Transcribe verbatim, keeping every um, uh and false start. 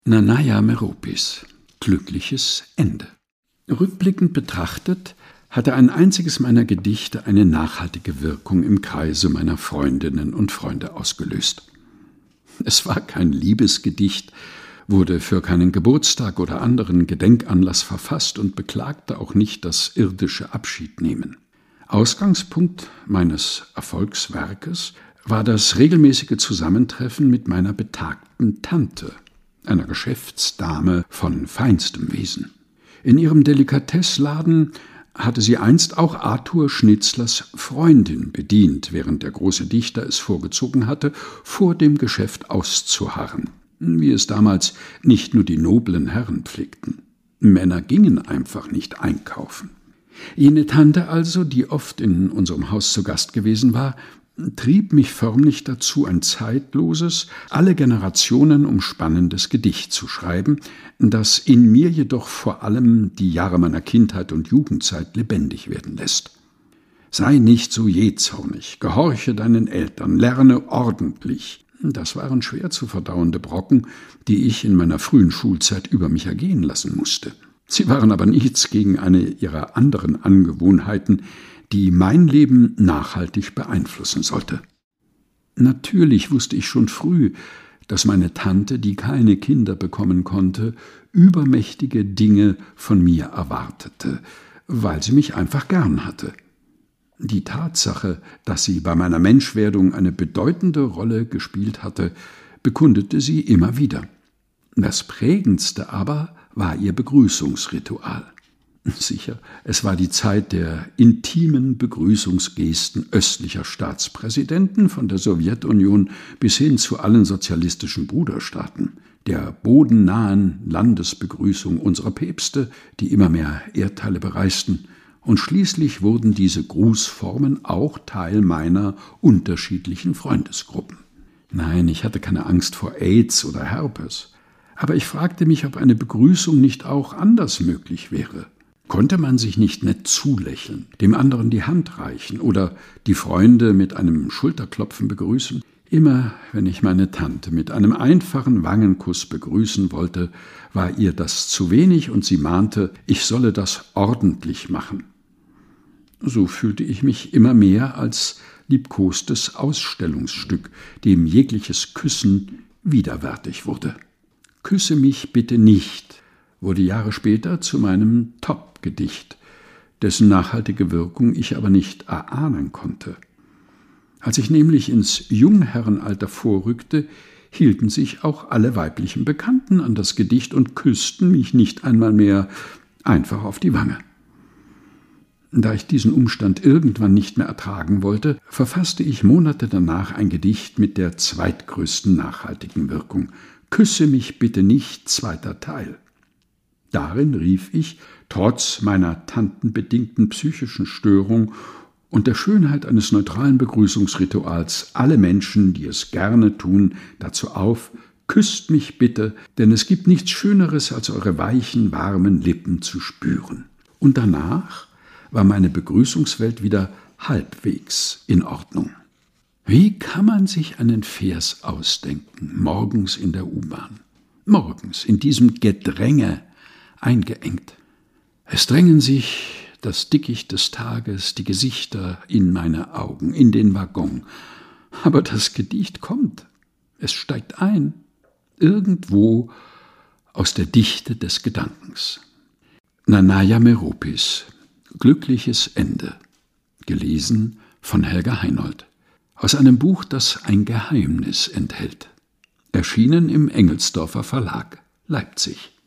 Nanaya Meropis, glückliches Ende. Rückblickend betrachtet hatte ein einziges meiner Gedichte eine nachhaltige Wirkung im Kreise meiner Freundinnen und Freunde ausgelöst. Es war kein Liebesgedicht, wurde für keinen Geburtstag oder anderen Gedenkanlass verfasst und beklagte auch nicht das irdische Abschiednehmen. Ausgangspunkt meines Erfolgswerkes war das regelmäßige Zusammentreffen mit meiner betagten Tante, einer Geschäftsdame von feinstem Wesen. In ihrem Delikatessladen hatte sie einst auch Arthur Schnitzlers Freundin bedient, während der große Dichter es vorgezogen hatte, vor dem Geschäft auszuharren, wie es damals nicht nur die noblen Herren pflegten. Männer gingen einfach nicht einkaufen. Jene Tante also, die oft in unserem Haus zu Gast gewesen war, trieb mich förmlich dazu, ein zeitloses, alle Generationen umspannendes Gedicht zu schreiben, das in mir jedoch vor allem die Jahre meiner Kindheit und Jugendzeit lebendig werden lässt. Sei nicht so jähzornig, gehorche deinen Eltern, lerne ordentlich. Das waren schwer zu verdauende Brocken, die ich in meiner frühen Schulzeit über mich ergehen lassen musste. Sie waren aber nichts gegen eine ihrer anderen Angewohnheiten, die mein Leben nachhaltig beeinflussen sollte. Natürlich wusste ich schon früh, dass meine Tante, die keine Kinder bekommen konnte, übermächtige Dinge von mir erwartete, weil sie mich einfach gern hatte. Die Tatsache, dass sie bei meiner Menschwerdung eine bedeutende Rolle gespielt hatte, bekundete sie immer wieder. Das Prägendste aber war ihr Begrüßungsritual. Sicher, es war die Zeit der intimen Begrüßungsgesten östlicher Staatspräsidenten von der Sowjetunion bis hin zu allen sozialistischen Bruderstaaten, der bodennahen Landesbegrüßung unserer Päpste, die immer mehr Erdteile bereisten, und schließlich wurden diese Grußformen auch Teil meiner unterschiedlichen Freundesgruppen. Nein, ich hatte keine Angst vor AIDS oder Herpes, aber ich fragte mich, ob eine Begrüßung nicht auch anders möglich wäre. Konnte man sich nicht nett zulächeln, dem anderen die Hand reichen oder die Freunde mit einem Schulterklopfen begrüßen? Immer, wenn ich meine Tante mit einem einfachen Wangenkuss begrüßen wollte, war ihr das zu wenig und sie mahnte, ich solle das ordentlich machen. So fühlte ich mich immer mehr als liebkostes Ausstellungsstück, dem jegliches Küssen widerwärtig wurde. »Küsse mich bitte nicht« wurde Jahre später zu meinem Top-Gedicht, dessen nachhaltige Wirkung ich aber nicht erahnen konnte. Als ich nämlich ins Jungherrenalter vorrückte, hielten sich auch alle weiblichen Bekannten an das Gedicht und küssten mich nicht einmal mehr einfach auf die Wange. Da ich diesen Umstand irgendwann nicht mehr ertragen wollte, verfasste ich Monate danach ein Gedicht mit der zweitgrößten nachhaltigen Wirkung: »Küsse mich bitte nicht, zweiter Teil«. Darin rief ich, trotz meiner tantenbedingten psychischen Störung und der Schönheit eines neutralen Begrüßungsrituals, alle Menschen, die es gerne tun, dazu auf: »Küsst mich bitte, denn es gibt nichts Schöneres, als eure weichen, warmen Lippen zu spüren.« Und danach war meine Begrüßungswelt wieder halbwegs in Ordnung. Wie kann man sich einen Vers ausdenken, morgens in der U-Bahn? Morgens, in diesem Gedränge, eingeengt. Es drängen sich das Dickicht des Tages, die Gesichter in meine Augen, in den Waggon. Aber das Gedicht kommt. Es steigt ein. Irgendwo aus der Dichte des Gedankens. Nanaya Meropis, glückliches Ende. Gelesen von Helga Heinold. Aus einem Buch, das ein Geheimnis enthält. Erschienen im Engelsdorfer Verlag, Leipzig.